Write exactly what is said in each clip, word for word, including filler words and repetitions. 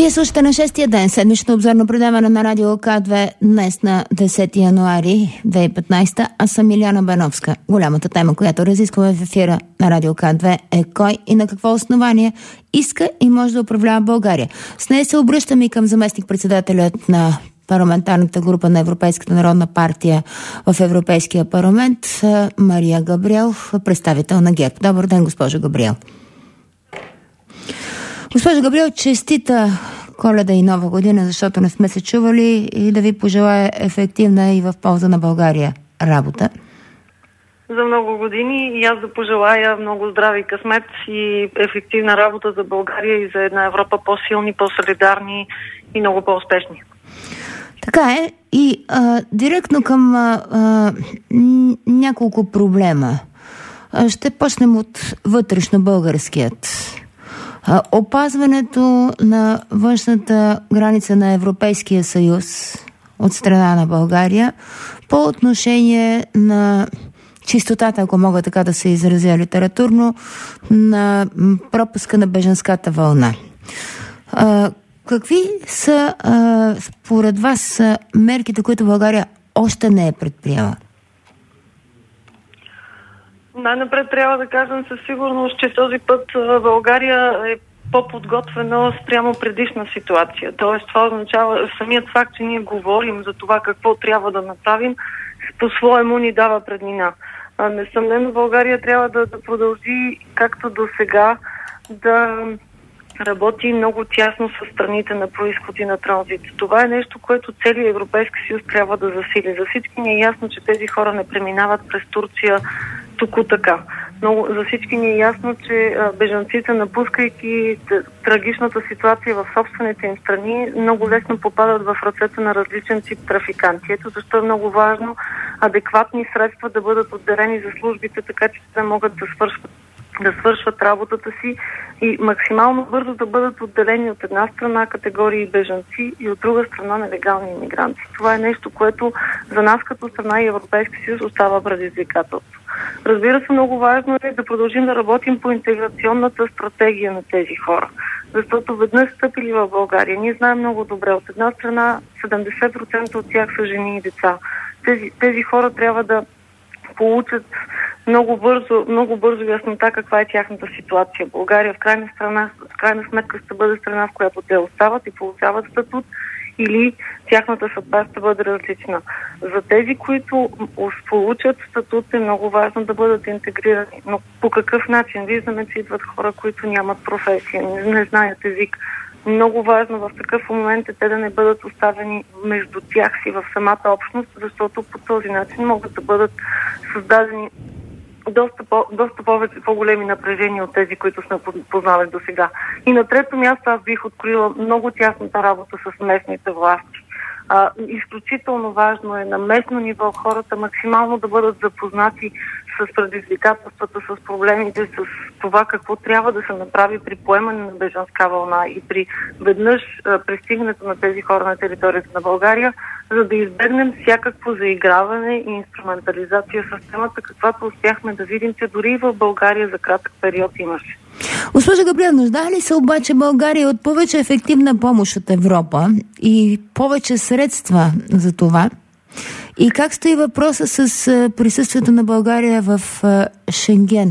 Вие слушате на шестия ден седмично обзорно предаване на Радио К две днес на десети януари две хиляди и петнадесета. Аз съм Илияна Бановска. Голямата тема, която разискваме в ефира на Радио К две е кой и на какво основание иска и може да управлява България. С нея се обръщаме и към заместник-председателят на парламентарната група на Европейската народна партия в Европейския парламент Мария Габриел, представител на ГЕРБ. Добър ден, госпожо Габриел. Госпожо Габриел, честита Коледа и Нова година, защото не сме се чували, и да ви пожелая ефективна и в полза на България работа. За много години и аз да пожелая много здраве и късмет и ефективна работа за България и за една Европа по-силни, по-солидарни и много по-успешни. Така е. И а, директно към а, а, няколко проблема. А, ще почнем от вътрешно българският. А, опазването на външната граница на Европейския съюз от страна на България по отношение на чистотата, ако мога така да се изразя литературно, на пропуска на бежанската вълна. А, какви са а, според вас мерките, които България още не е предприела? Най-напред трябва да кажем със сигурност, че този път България е по-подготвена спрямо предишна ситуация. Тоест, това означава самият факт, че ние говорим за това какво трябва да направим, по-своему ни дава преднина. Несъмнено България трябва да, да продължи както до сега да работи много тясно с страните на произход и на транзит. Това е нещо, което целият Европейски съюз трябва да засили. За всички ни е ясно, че тези хора не преминават през Турция тук така. Но за всички ни е ясно, че бежанците, напускайки трагичната ситуация в собствените им страни, много лесно попадат в ръцете на различен тип трафиканти. Ето защо е много важно адекватни средства да бъдат отделени за службите, така че те могат да свършват да свършват работата си и максимално бързо да бъдат отделени от една страна категории бежанци и от друга страна нелегални имигранти. Това е нещо, което за нас като страна и Европейски съюз остава предизвикателство. Разбира се, много важно е да продължим да работим по интеграционната стратегия на тези хора. Защото веднъж стъпили в България, ние знаем много добре, от една страна седемдесет процента от тях са жени и деца. Тези, тези хора трябва да получат много бързо, много бързо яснота каква е тяхната ситуация. България в крайна, страна, в крайна сметка ще бъде страна, в която те остават и получават статут, или тяхната съдба ще бъде различна. За тези, които получат статут, е много важно да бъдат интегрирани. Но по какъв начин? Виждаме, че идват хора, които нямат професия, не, не знаят език. Много важно в такъв момент е те да не бъдат оставени между тях си в самата общност, защото по този начин могат да бъдат създадени доста, по, доста повече, по-големи напрежения от тези, които сме познали до сега. И на трето място аз бих открила много тясната работа с местните власти. А, изключително важно е на местно ниво хората максимално да бъдат запознати с предизвикателствата, с проблемите, с това какво трябва да се направи при поемане на бежанска вълна и при веднъж а, пристигането на тези хора на територията на България, за да избегнем всякакво заиграване и инструментализация с темата, каквато успяхме да видим, че дори и в България за кратък период имаше. Госпожа Габриел, нуждае ли се обаче България от повече ефективна помощ от Европа и повече средства за това? И как стои въпроса с присъствието на България в Шенген?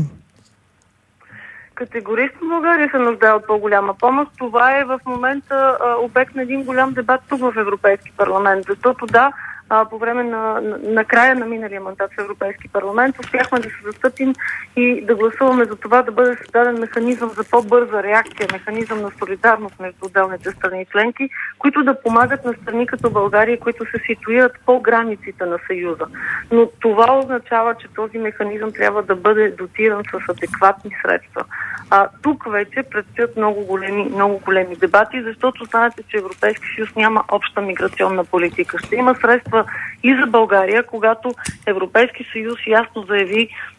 Категорично България се нуждае от по-голяма помощ. Това е в момента а, обект на един голям дебат тук в Европейски парламент, защото да, а, по време на, на, на края на миналия мандат в Европейски парламент успяхме да се застъпим и да гласуваме за това да бъде създаден механизъм за по-бърза реакция, механизъм на солидарност между отделните страни и членки, които да помагат на страни като България, които се ситуират по границите на Съюза. Но това означава, че този механизъм трябва да бъде дотиран с адекватни средства. А, тук вече предстоят много големи, много големи дебати, защото знаете, че Европейски съюз няма обща миграционна политика. Ще има средства и за България, когато Европейски съюз ясно заяви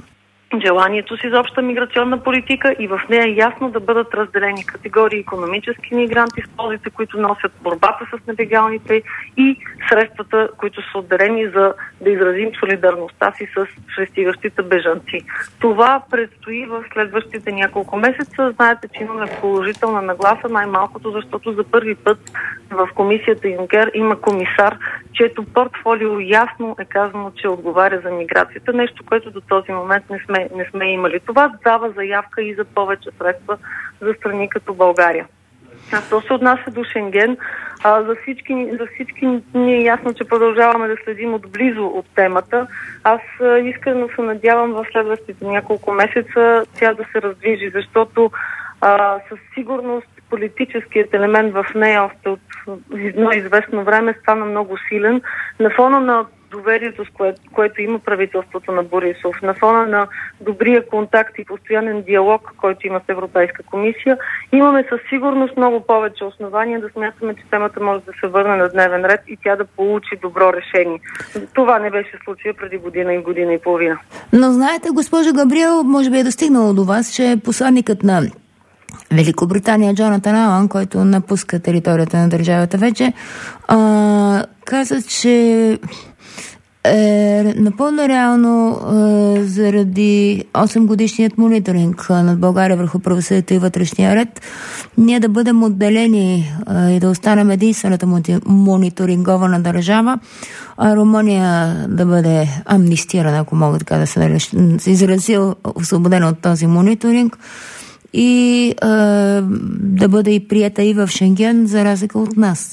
желанието си за обща миграционна политика и в нея ясно да бъдат разделени категории икономически мигранти с ползите, които носят борбата с нелегалните и средствата, които са отделени за да изразим солидарността си с пристигащите бежанци. Това предстои в следващите няколко месеца. Знаете, че имаме положителна нагласа, най-малкото, защото за първи път в комисията Юнкер има комисар, чието портфолио ясно е казано, че отговаря за миграцията. Нещо, което до този момент не сме не сме имали. Това дава заявка и за повече средства за страни като България. А то се отнася до Шенген. А, за, всички, за всички ни е ясно, че продължаваме да следим отблизо от темата. Аз а, искрено се надявам в следващите няколко месеца тя да се раздвижи, защото а, със сигурност политическият елемент в нея още от едно известно време стана много силен. На фона на доверието, с което, което има правителството на Борисов, на фона на добрия контакт и постоянен диалог, който има с Европейска комисия, имаме със сигурност много повече основания да смятаме, че темата може да се върне на дневен ред и тя да получи добро решение. Това не беше случая преди година и година и половина. Но знаете, госпожа Габриел, може би е достигнало до вас, че посланникът на Великобритания Джонатан Алън, който напуска територията на държавата вече, а, каза, че е напълно реално е, заради осем годишният мониторинг над България върху правосъдието и вътрешния ред, ние да бъдем отделени е, и да останем единствената мониторингована държава, а Румъния да бъде амнистирана, ако мога така да се, се изразил, освободена от този мониторинг и е, да бъде и приета и в Шенген, за разлика от нас.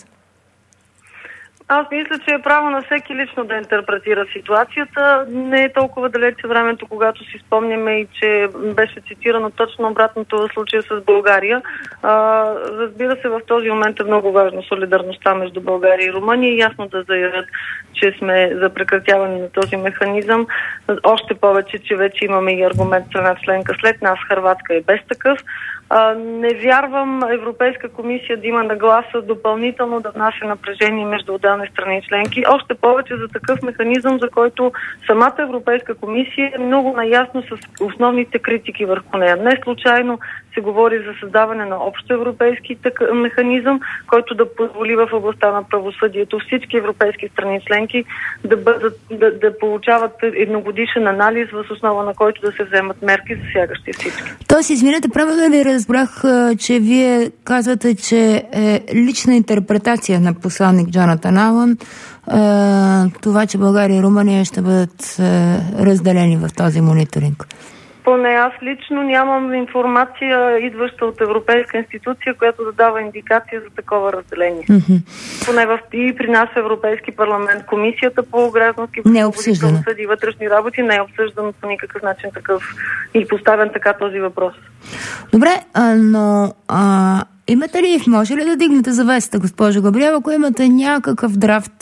Аз мисля, че е право на всеки лично да интерпретира ситуацията. Не е толкова далече времето, когато си спомняме и че беше цитирано точно обратното в случая с България. А, разбира се, в този момент е много важно солидарността между България и Румъния. Ясно да заявят, че сме за прекратяване на този механизъм. Още повече, че вече имаме и аргумент страна членка след нас, Хърватска е без такъв. А, не вярвам Европейска комисия да има нагласа допълнително да внася напрежение между отделни страни и членки. Още повече за такъв механизъм, за който самата Европейска комисия е много наясно с основните критики върху нея. Не случайно се говори за създаване на общо европейски механизъм, който да позволи в областта на правосъдието всички европейски страни членки да, бъдат, да, да получават едногодишен анализ, въз основа на който да се вземат мерки, засягащи всички. Тоест, извинете, правилно ли разбрах, че вие казвате, че е лична интерпретация на посланник Джонатан Алън това, че България и Румъния ще бъдат разделени в този мониторинг? Поне аз лично нямам информация, идваща от европейска институция, която да дава индикация за такова разделение. Mm-hmm. Поне в и при нас в Европейски парламент комисията по граждански правосъди и вътрешни работи не е обсъждан по никакъв начин такъв и поставен така този въпрос. Добре, а, но а, имате ли, може ли да дигнете завесата, госпожо Габриел, ако имате някакъв драфт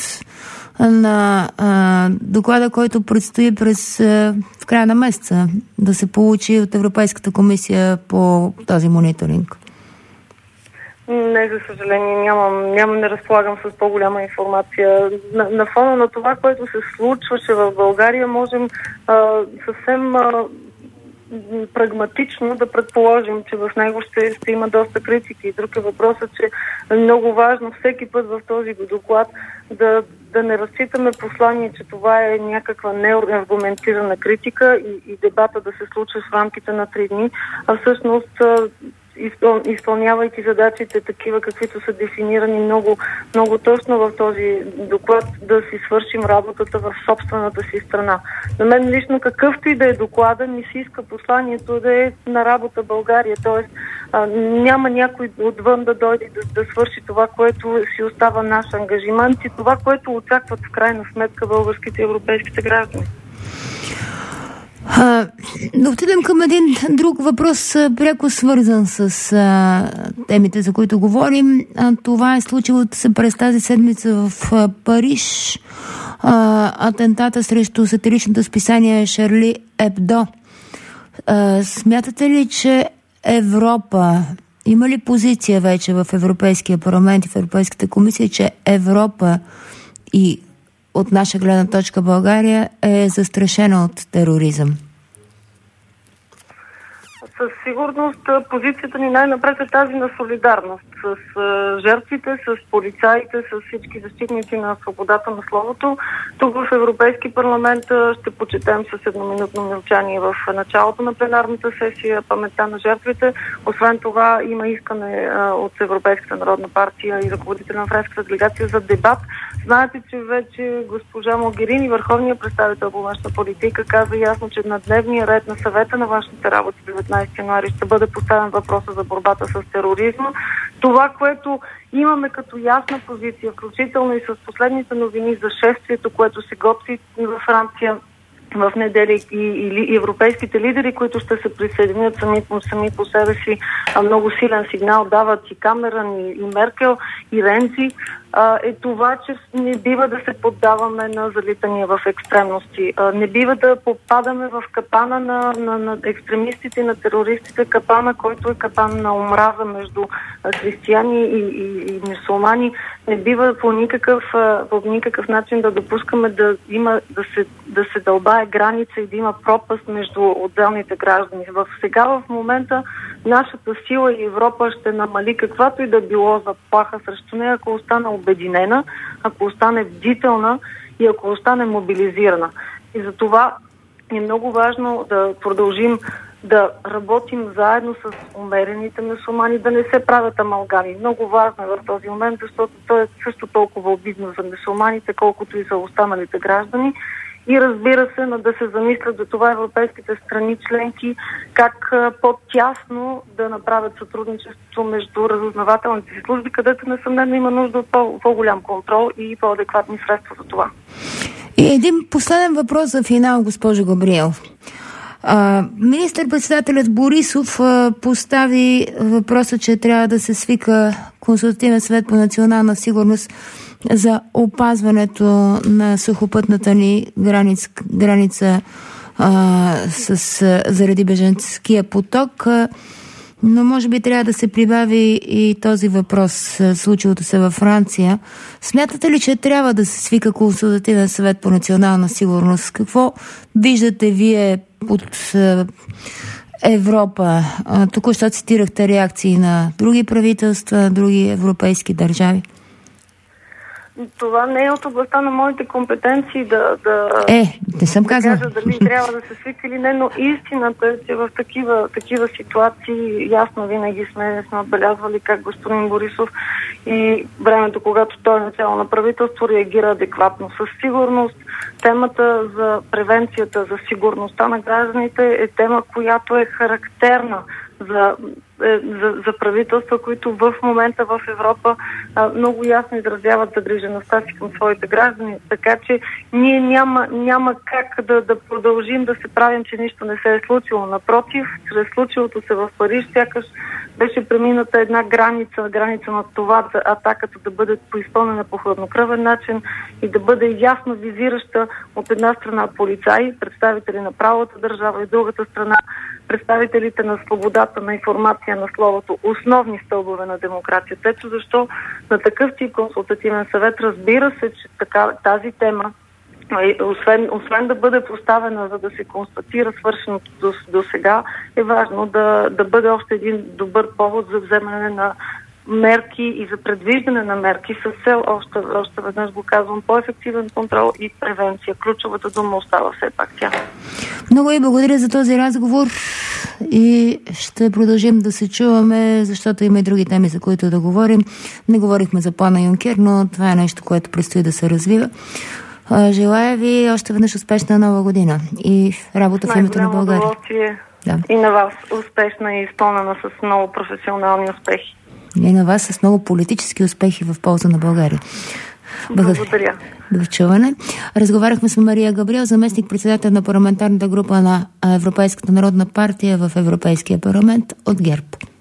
на а, доклада, който предстои през а, в края на месеца да се получи от Европейската комисия по този мониторинг? Не, за съжаление, нямам, нямам, не разполагам с по-голяма информация. На, на фона на това, което се случваше в България, можем а, съвсем а, прагматично да предположим, че в него ще, ще има доста критики. Друг е въпросът, че е много важно всеки път в този доклад да, да не разчитаме послание, че това е някаква неаргументирана критика и, и дебата да се случи в рамките на три дни, а всъщност изпълнявайки задачите такива, каквито са дефинирани много, много точно в този доклад, да си свършим работата в собствената си страна. На мен лично какъвто и да е доклада, ми се иска посланието да е на работа България, т.е. няма някой отвън да дойде да, да свърши това, което си остава наш ангажимент и това, което очакват в крайна сметка българските и европейските граждани. А, да отидем към един друг въпрос, пряко свързан с а, темите, за които говорим. А, това е случилото се през тази седмица в а, Париж. А, атентата срещу сатиричното списание Шарли Ебдо. А, смятате ли, че Европа има ли позиция вече в Европейския парламент и в Европейската комисия, че Европа и от наша гледна точка България е застрашена от тероризъм? Със сигурност позицията ни най-напред е тази на солидарност с а, жертвите, с полицаите, с всички защитници на свободата на словото. Тук в Европейски парламент ще почетем с едноминутно мълчание в началото на пленарната сесия паметта на жертвите. Освен това има искане а, от Европейската народна партия и ръководителя на френската делегация за дебат. Знаете, че вече госпожа Могерини, върховният представител по външна политика, каза ясно, че на дневния ред на съвета на външните работи деветнайсети януари ще бъде поставен въпроса за борбата с тероризма. Това, което имаме като ясна позиция, включително и с последните новини за шествието, което се готви във Франция в неделя и, и, и европейските лидери, които ще се присъединят сами, сами по себе си, а, много силен сигнал дават и Камерън, и, и Меркел, и Ренци, а, е това, че не бива да се поддаваме на залитания в екстремности. А, не бива да попадаме в капана на, на, на екстремистите, на терористите, капана, който е капан на омраза между а, християни и, и, и мюсюлмани. Не бива по никакъв, а, по никакъв начин да допускаме да има, да се, да се дълбае граница и да има пропаст между отделните граждани. В сега, в момента, нашата сила и Европа ще намали каквато и да било заплаха срещу нея, ако остане обединена, ако остане бдителна и ако остане мобилизирана. И за това е много важно да продължим да работим заедно с умерените мюсюлмани, да не се правят амалгами. Много важно е в този момент, защото то е също толкова обидно за мюсюлманите, колкото и за останалите граждани. И разбира се, но да се замислят за това европейските страни членки, как по-тясно да направят сътрудничество между разузнавателните служби, където несъмнено има нужда от по- по-голям контрол и по-адекватни средства за това. И един последен въпрос за финал, госпожо Габриел. А, министър-председателят Борисов а, постави въпроса, че трябва да се свика консултативен съвет по национална сигурност за опазването на сухопътната ни граница, граница а, с, а, заради бежанския поток. А, но може би трябва да се прибави и този въпрос, а, случилото се във Франция. Смятате ли, че трябва да се свика консултативен съвет по национална сигурност? Какво виждате вие от а, Европа? А, току-що цитирахте реакции на други правителства, на други европейски държави. Това не е от областта на моите компетенции да, да, е, не съм да казала. кажа дали трябва да се свика или не, но истината е, че в такива, такива ситуации ясно винаги сме, сме отбелязвали как господин Борисов и времето, когато той е начало на правителство, реагира адекватно. Със сигурност темата за превенцията, за сигурността на гражданите е тема, която е характерна за За, за правителства, които в момента в Европа а, много ясно изразяват загрижеността си към своите граждани. Така че ние няма, няма как да, да продължим да се правим, че нищо не се е случило. Напротив, чрез случилото се в Париж, сякаш беше премината една граница, граница на това за атаката да бъде поизпълнена по хладнокръвен начин и да бъде ясно визираща от една страна полицаи, представители на правовата държава и другата страна представителите на свободата на информация на словото, основни стълбове на демокрацията. Ето защо на такъв тип консултативен съвет, разбира се, че така, тази тема, освен, освен да бъде поставена, за да се констатира свършеното до, до сега, е важно да, да бъде още един добър повод за вземане на мерки и за предвиждане на мерки с цел, още, още веднъж го казвам, по-ефективен контрол и превенция. Ключовата дума остава все пак тя. Много и благодаря за този разговор и ще продължим да се чуваме, защото има и други теми, за които да говорим. Не говорихме за плана Юнкер, но това е нещо, което предстои да се развива. Желая ви още веднъж успешна нова година и работа в името на България. Да. И на вас успешна и изпълнена с много професионални успехи. И на вас с много политически успехи в полза на България. Благодаря. До чуване. Разговаряхме с Мария Габриел, заместник-председател на парламентарната група на Европейската народна партия в Европейския парламент от ГЕРБ.